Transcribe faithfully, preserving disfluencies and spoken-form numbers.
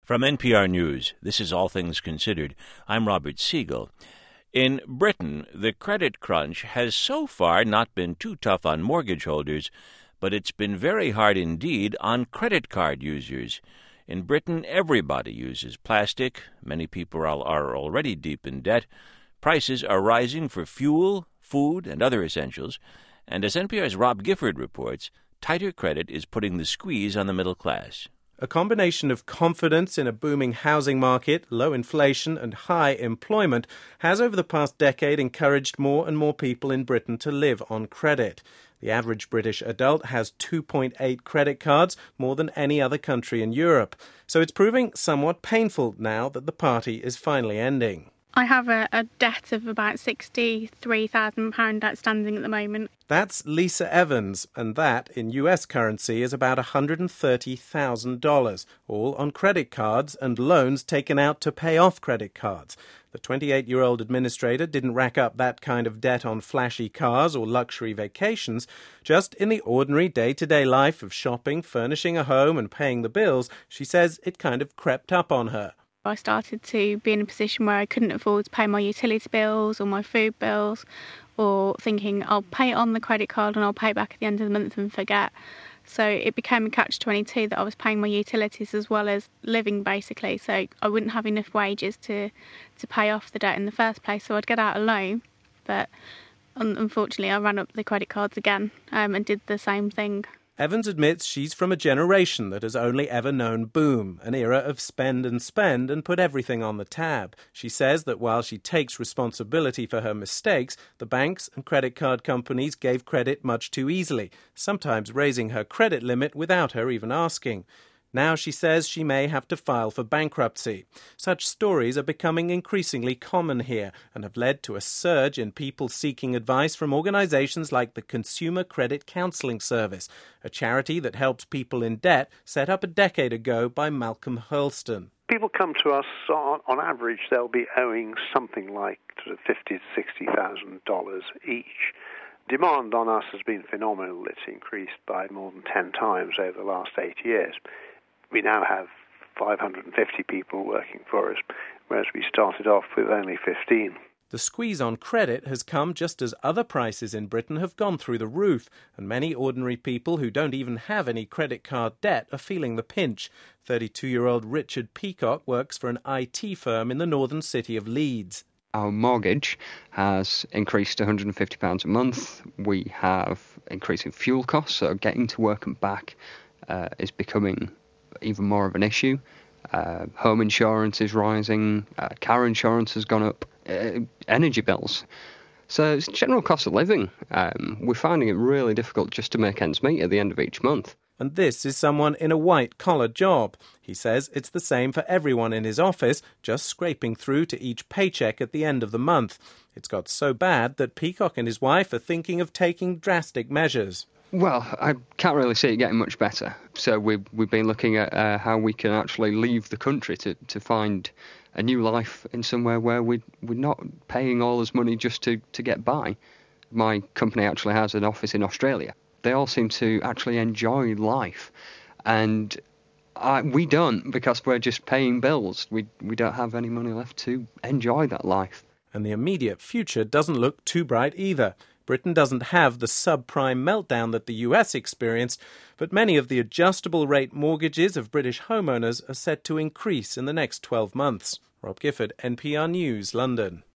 From N P R News, this is All Things Considered. I'm Robert Siegel. In Britain, the credit crunch has so far not been too tough on mortgage holders, but it's been very hard indeed on credit card users. In Britain, everybody uses plastic. Many people are are already deep in debt. Prices are rising for fuel, food, and other essentials. And as N P R's Rob Gifford reports, tighter credit is putting the squeeze on the middle class. A combination of confidence in a booming housing market, low inflation and high employment has over the past decade encouraged more and more people in Britain to live on credit. The average British adult has two point eight credit cards, more than any other country in Europe. So it's proving somewhat painful now that the party is finally ending. I have a, a debt of about sixty-three thousand pounds outstanding at the moment. That's Lisa Evans, and that, in U S currency, is about one hundred thirty thousand dollars, all on credit cards and loans taken out to pay off credit cards. The twenty-eight-year-old administrator didn't rack up that kind of debt on flashy cars or luxury vacations. Just in the ordinary day-to-day life of shopping, furnishing a home and paying the bills, she says it kind of crept up on her. I started to be in a position where I couldn't afford to pay my utility bills or my food bills, or thinking I'll pay it on the credit card and I'll pay back at the end of the month and forget. So it became a catch twenty-two that I was paying my utilities as well as living, basically. So I wouldn't have enough wages to, to pay off the debt in the first place. So I'd get out a loan, but unfortunately I ran up the credit cards again um, and did the same thing. Evans admits she's from a generation that has only ever known boom, an era of spend and spend and put everything on the tab. She says that while she takes responsibility for her mistakes, the banks and credit card companies gave credit much too easily, sometimes raising her credit limit without her even asking. Now she says she may have to file for bankruptcy. Such stories are becoming increasingly common here and have led to a surge in people seeking advice from organisations like the Consumer Credit Counselling Service, a charity that helps people in debt, set up a decade ago by Malcolm Hurlston. People come to us, on, on average, they'll be owing something like sort of fifty thousand to sixty thousand dollars each. Demand on us has been phenomenal. It's increased by more than ten times over the last eight years. We now have five hundred fifty people working for us, whereas we started off with only fifteen. The squeeze on credit has come just as other prices in Britain have gone through the roof, and many ordinary people who don't even have any credit card debt are feeling the pinch. thirty-two-year-old Richard Peacock works for an I T firm in the northern city of Leeds. Our mortgage has increased to one hundred fifty pounds a month. We have increasing fuel costs, so getting to work and back uh, is becoming even more of an issue. Uh, home insurance is rising, uh, car insurance has gone up, uh, energy bills. So it's general cost of living. Um, we're finding it really difficult just to make ends meet at the end of each month. And this is someone in a white-collar job. He says it's the same for everyone in his office, just scraping through to each paycheck at the end of the month. It's got so bad that Peacock and his wife are thinking of taking drastic measures. Well, I can't really see it getting much better. So we've, we've been looking at uh, how we can actually leave the country to, to find a new life in somewhere where we, we're not paying all this money just to, to get by. My company actually has an office in Australia. They all seem to actually enjoy life. And I, we don't, because we're just paying bills. We, we don't have any money left to enjoy that life. And the immediate future doesn't look too bright either. Britain doesn't have the subprime meltdown that the U S experienced, but many of the adjustable rate mortgages of British homeowners are set to increase in the next twelve months. Rob Gifford, N P R News, London.